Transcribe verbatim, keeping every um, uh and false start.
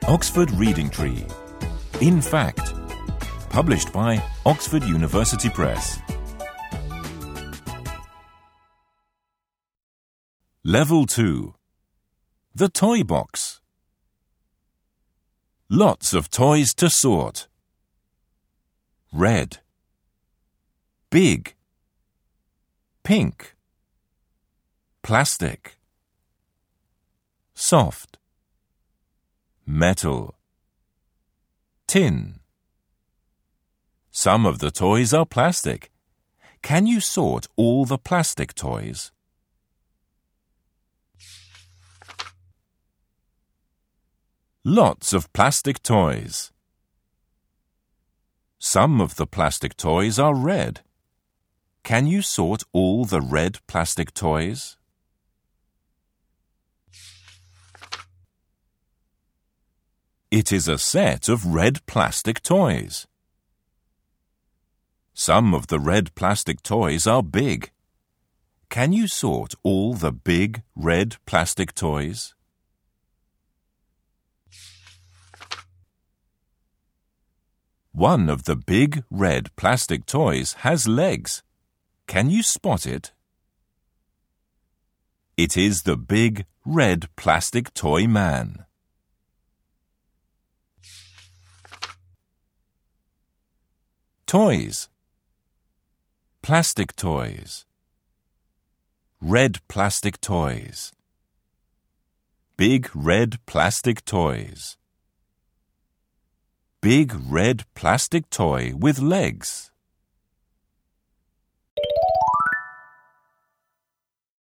Oxford Reading Tree. In Fact. Published by Oxford University Press. Level two. The Toy Box. Lots of toys to sort. Red, big, pink, plastic, soft, metal, tin. Some of the toys are plastic. Can you sort all the plastic toys? Lots of plastic toys. Some of the plastic toys are red. Can you sort all the red plastic toys? It is a set of red plastic toys. Some of the red plastic toys are big. Can you sort all the big red plastic toys? One of the big red plastic toys has legs. Can you spot it? It is the big red plastic toy man. Toys. Plastic toys. Red plastic toys. Big red plastic toys. Big red plastic toy with legs.